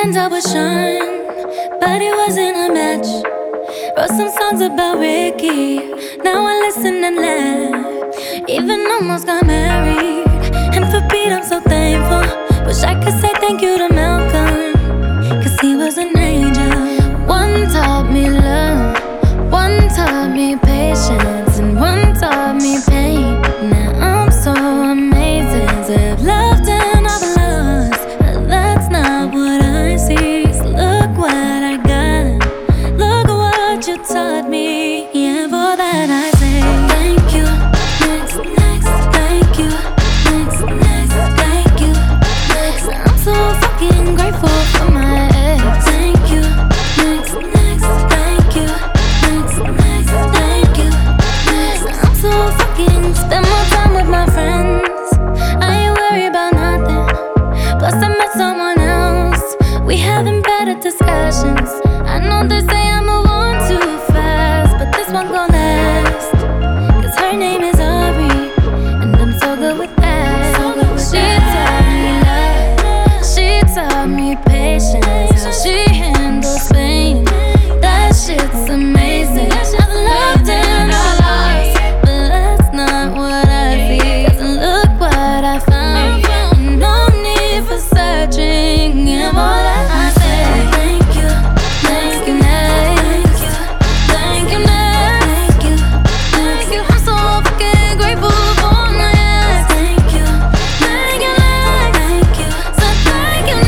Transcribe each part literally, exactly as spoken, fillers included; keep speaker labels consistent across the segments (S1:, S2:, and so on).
S1: end up with Sean, but it wasn't a match. Wrote some songs about Ricky, now I listen and laugh. Even almost got married, and for Pete I'm so thankful. Wish I could say thank you to Malcolm, cause he was an angel. One taught me love, one taught me patience, and one taught me pain. Now I'm so amazing to have loved and I've lost, but that's not what I see. So look what I got, look what you taught me. Yeah, for that I say thank you. Next, next, thank you. Next, next, thank you. Next, I'm so fucking grateful for my ex. Thank you. Next, next, thank you. Next, next, thank you. Next, I'm so fucking spend more time with my friends. I ain't worried about nothing. Plus I met someone else. We having better discussions. I know they say I move on too fast, but this one gon' last. Cause her name is Aubrey, and I'm so good with that. So good with she taught me love, she taught me patience, how she handles pain. That shit's amazing. I've loved and I lost, but that's not what I see. Cause look what I found, and no need for searching. And all that I say, thank you, thank you, next, thank you, next, thank you, thank you. I'm so fucking grateful for my ex. Thank you, thank you, next, thank you, so thank you,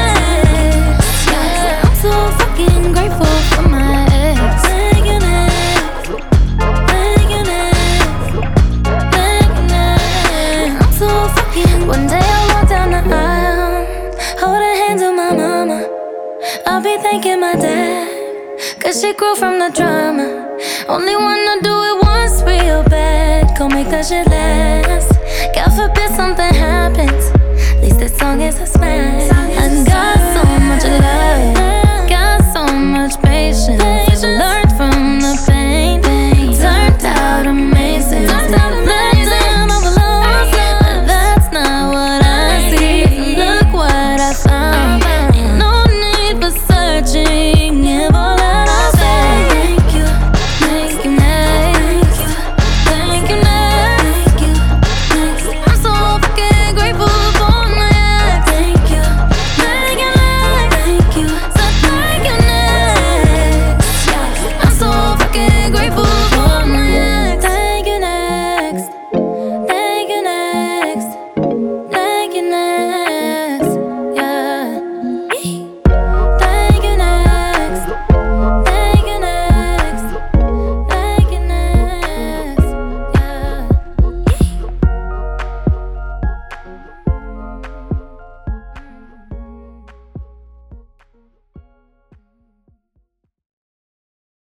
S1: next. Yeah, I'm so fucking grateful for my ex. Thank you, next, thank you, next, thank you, next. I'm so fucking. One day I walk down the aisle, holding hands with my mama. I'll be thanking my dad, cause she grew from the drama. Only wanna do it once real bad, gon' make that shit last. God forbid something happens, at least this song is a smash.